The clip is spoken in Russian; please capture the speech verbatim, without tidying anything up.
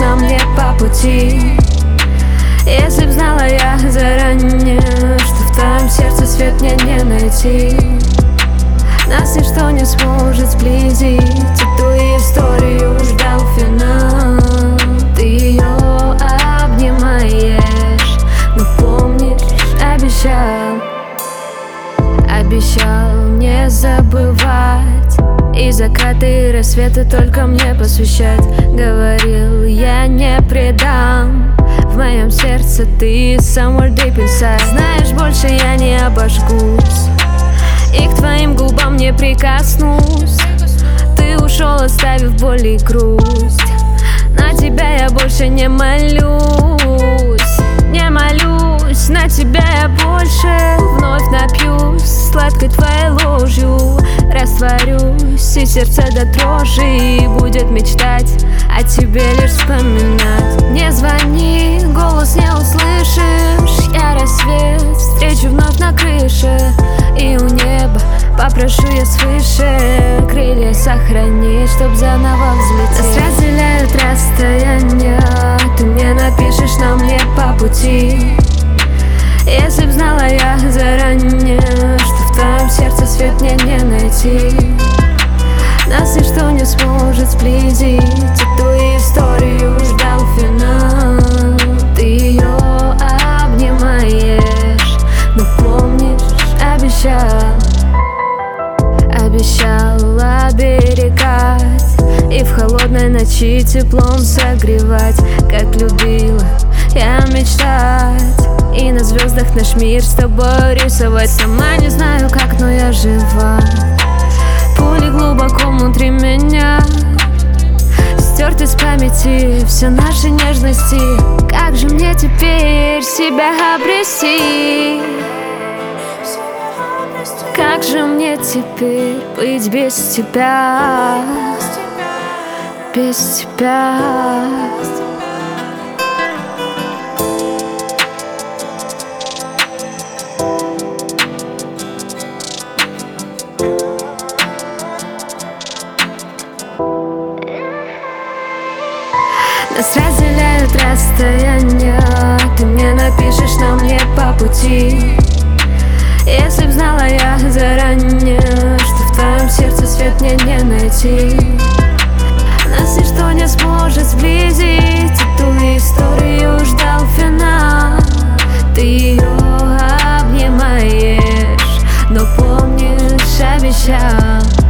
нам не по пути. Если б знала я заранее, что в твоем сердце свет мне не найти, нас ничто не сможет сблизить. Эту историю ждал финал. Ты ее обнимаешь, но помнишь, обещал, обещал не забывать, и закаты, и рассветы только мне посвящать. Говорил, я не предам, в моем сердце ты somewhere deep inside. Знаешь, больше я не обожгусь и к твоим губам не прикоснусь. Ты ушел, оставив боль и грусть. На тебя я больше не молюсь, не молюсь. На тебя я больше вновь напьюсь сладкой твоей ложью, растворюсь, и сердце до дрожи будет мечтать о тебе, лишь вспоминать. Не звони, голос не услышишь. Я рассвет встречу вновь на крыше, и у неба попрошу я свыше крылья сохранить, чтоб заново взлететь. Нас разделяют расстояния, ты мне напишешь, нам не по пути. Если б знала я заранее, что в твоем сердце свет мне не найти, нас ничто не сможет сблизить. Эту историю ждал финал. Ты ее обнимаешь, но помнишь, обещал, обещал оберегать и в холодной ночи теплом согревать. Как любила я мечтать и на звездах наш мир с тобой рисовать. Сама не знаю как, но я жива. Пули глубоко внутри меня, стерты с памяти все наши нежности. Как же мне теперь себя обрести? Как же мне теперь быть без тебя? Без тебя. Нас разделяют расстояния, ты мне напишешь, нам не по пути. Если б знала я заранее, что в твоем сердце свет мне не найти, нас ничто не сможет сблизить. Эту историю ждал финал. Ты ее обнимаешь, но помнишь, обещал,